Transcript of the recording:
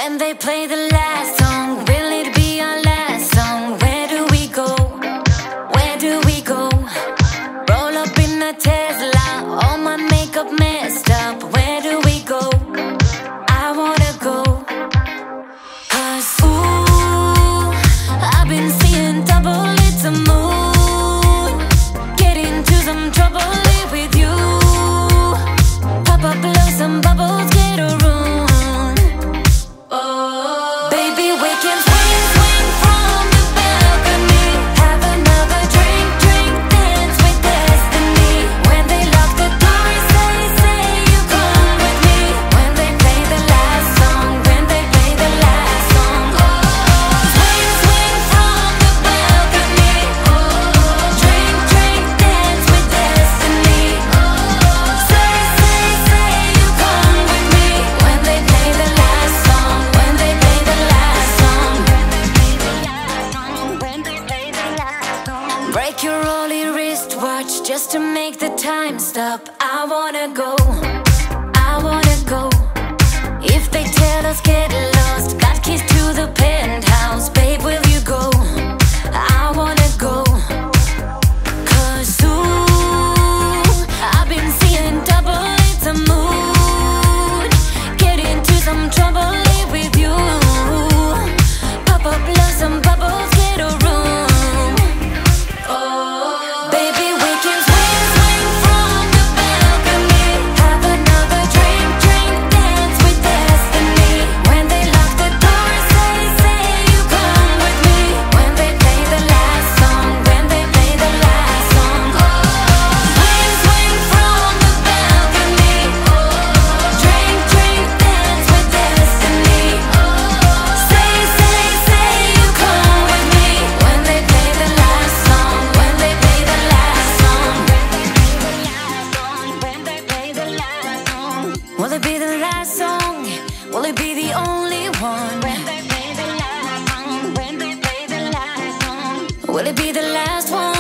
When they play the last song, will it be our last song? Where do we go? Where do we go? Roll up in a Tesla, all my makeup messed up. Where do we go? I wanna go. 'Cause ooh, I've been seeing double, it's a mood. Get into some trouble, live with you. Pop up, blow some bubbles, get a room. Break your Rolly wristwatch just to make the time stop. I wanna go, I wanna go. If they tell us get lost, got keys to the penthouse, babe, will you go? I wanna go. 'Cause ooh, I've been seeing double, it's a mood. Get into some trouble, live with you. Pop up, love some bubbles, get a room. Will it be the last song? Will it be the only one? When they play the last song, when they play the last song, will it be the last one?